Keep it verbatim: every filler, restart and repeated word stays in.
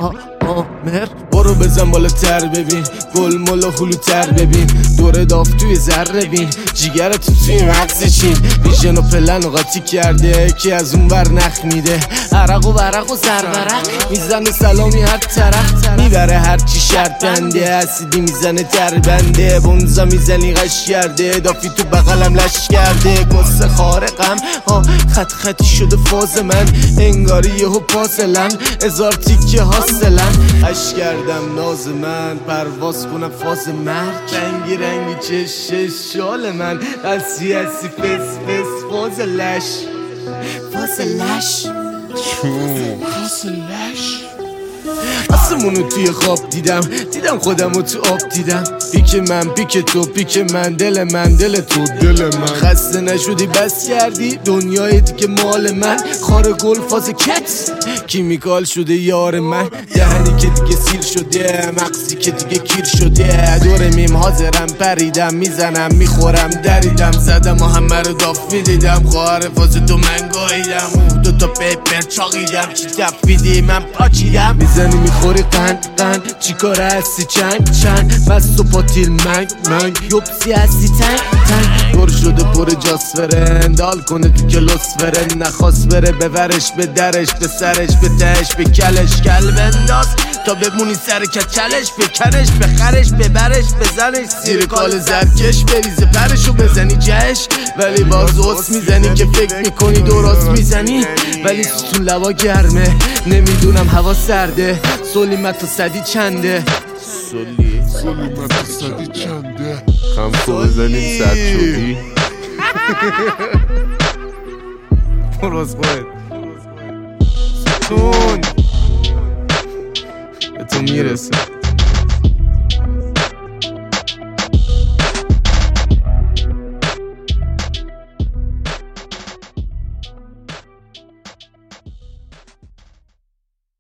آمر. برو بزن بالاتر ببین، گل مل و هلوتر ببین، دور داف توی ذره بین، جیگرت توی مغز چین، ویژن و پلن و قاطی کرده که از اون ور نخ میده، عرق و برق و زرورق میزنه سلامی هر طرف، میبره هرچی شرط بنده، اسیدی میزنه تر بنده، بونزا میزنی قش کرده، دافی تو بغلم لش کرده، قصه خارقم ها خط خطی شده فاز من، انگاری یهو پاسلن هزار تیکه حاصلن، اش کردم ناز من پرواز کنم فاز مرگ، رنگی رنگی چشش شال من، اسی اسی فس فس فاز لش فاز لش فاز لش. آسمونو توی خواب دیدم، دیدم خودمو تو آب دیدم، پیک من پیک تو پیک من، دل من دل تو دل من، خسته نشدی بس کردی دنیای دیگه مال من، خار گل فاز کت کیمیکال شده یار من، دهنی که دیگه سیر شده، مغزی که دیگه کیر شده، دور میم حاضرم پریدم میزنم میخورم دریدم، زدم و همه رو داف میدیدم، خواهر فاز تو من گاهیدم، دوتا پیپر چاقیدم، چی تفیدی من پاچیدم، میزنی میخوری قند قند، چی کار هستی چند چند، مست و پاتیل منگ منگ، یوبسی هستی تنگ تنگ، پر شده پر جاسفرن، دال کنه تو کلاس فرن، نخواست بره ببرش به درش به سرش به تهش به کلش، کل بنداز تا بمونی سر کچلش، بکنش بخرش ببرش بزنش، زیر کال زرکش بریزه پرشو بزنی جهش، ولی باز اوس میزنی که فکر میکنی درست میزنی، ولی ستون لوا گرمه نمیدونم هوا سرده، سلیمت و صدی چنده، سلی سلیمت و صدی چنده، خمسو بزنیم صد شدی برواز خواهد ستون به تو میرسه.